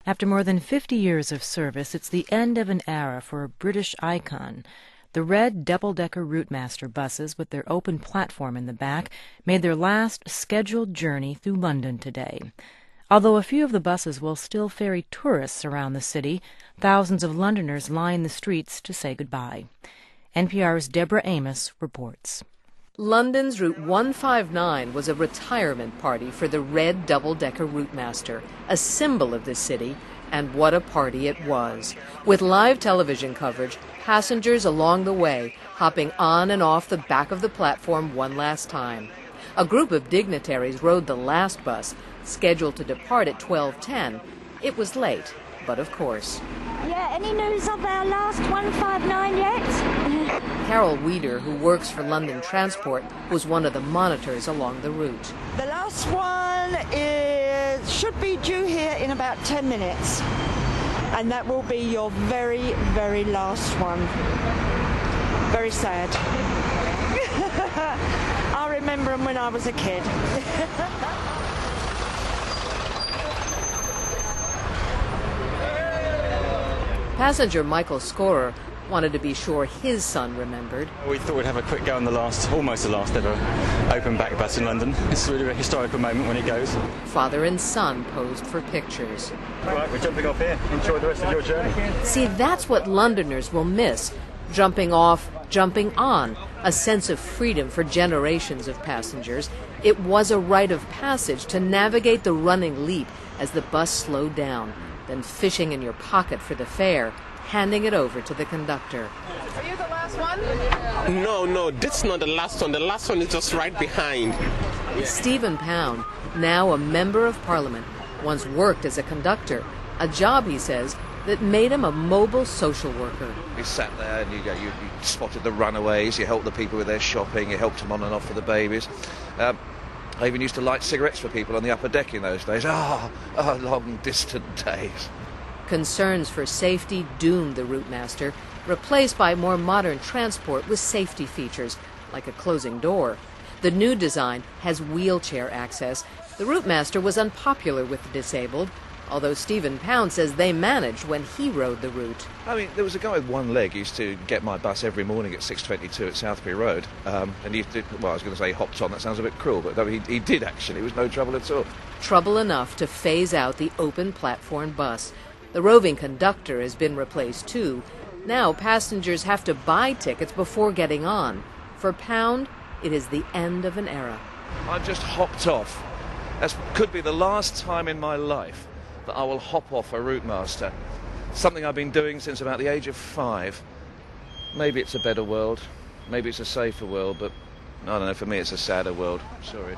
After more than 50 years of service, it's the end of an era for a British icon. The red double-decker Routemaster buses with their open platform in the back made their last scheduled journey through London today. Although a few of the buses will still ferry tourists around the city, thousands of Londoners line the streets to say goodbye. NPR's Deborah Amos reports. London's Route 159 was a retirement party for the red double-decker Routemaster, a symbol of the city, and what a party it was. With live television coverage, passengers along the way hopping on and off the back of the platform one last time. A group of dignitaries rode the last bus, scheduled to depart at 12:10. It was late, but of course. Yeah, any news of our last 159 yet? Carol Weeder, who works for London Transport, was one of the monitors along the route. The last one should be due here in about 10 minutes. And that will be your very, very last one. Very sad. I remember them when I was a kid. Passenger Michael Scorer wanted to be sure his son remembered. We thought we'd have a quick go on almost the last ever open back bus in London. It's really a historical moment when it goes. Father and son posed for pictures. All right, we're jumping off here. Enjoy the rest of your journey. See, that's what Londoners will miss. Jumping off, jumping on. A sense of freedom for generations of passengers. It was a rite of passage to navigate the running leap as the bus slowed down, then fishing in your pocket for the fare, handing it over to the conductor. Are you the last one? No, this is not the last one. The last one is just right behind. Stephen Pound, now a member of Parliament, once worked as a conductor, a job, he says, that made him a mobile social worker. You sat there and you spotted the runaways, you helped the people with their shopping, you helped them on and off for the babies. I even used to light cigarettes for people on the upper deck in those days. Long distant days. Concerns for safety doomed the Routemaster, replaced by more modern transport with safety features, like a closing door. The new design has wheelchair access. The Routemaster was unpopular with the disabled, although Stephen Pound says they managed when he rode the route. I mean, there was a guy with one leg who used to get my bus every morning at 6:22 at Southbury Road. And he did, well, I was going to say hopped on, that sounds a bit cruel, but no, he did actually. It was no trouble at all. Trouble enough to phase out the open platform bus. The roving conductor has been replaced too. Now passengers have to buy tickets before getting on. For Pound, it is the end of an era. I've just hopped off. That could be the last time in my life that I will hop off a Routemaster. Something I've been doing since about the age of 5. Maybe it's a better world, maybe it's a safer world, but I don't know, for me it's a sadder world. Sorry.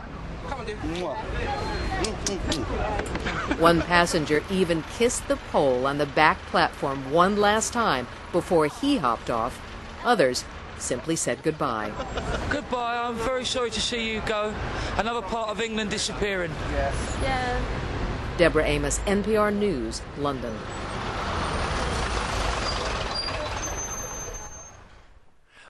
One passenger even kissed the pole on the back platform one last time before he hopped off. Others simply said goodbye. Goodbye, I'm very sorry to see you go. Another part of England disappearing. Yeah. Deborah Amos, NPR News, London.